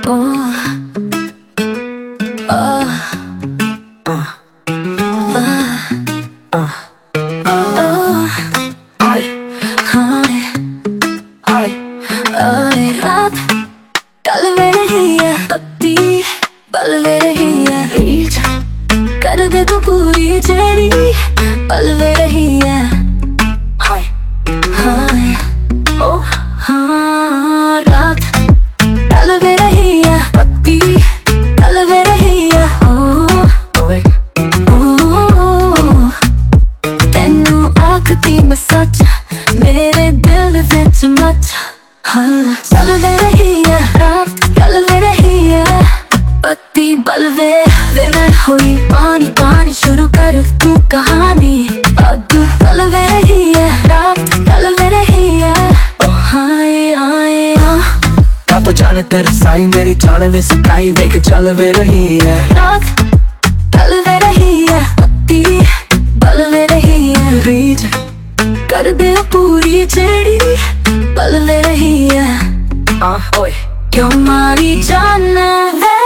रात टल वे रही है, पत्ती पल वे रही है, रीच कर दे तू पूरी जेरी पल वे रही है। हाय हाय ओ हाँ, रात टल वे रही है, पत्ती टल वे रही है। ओए तेनू आखती मैं सच, मेरे दिल विच मच चल वे रही है, रात टल वे रही है, पत्ती बल वे मैं हुई पानी पानी शुरू कर तू कहानी। अब टल वे रही है, रात टल वे रही है। ओ हाय हाय का तो जाने तेरे साई मेरी जाने में सताई देख चल वे रही है, रात टल वे रही है, पत्ती बल वे रही है, रीच कर दे पूरी जेड़ी पल वे रही है। ओए क्यों मारी जान वे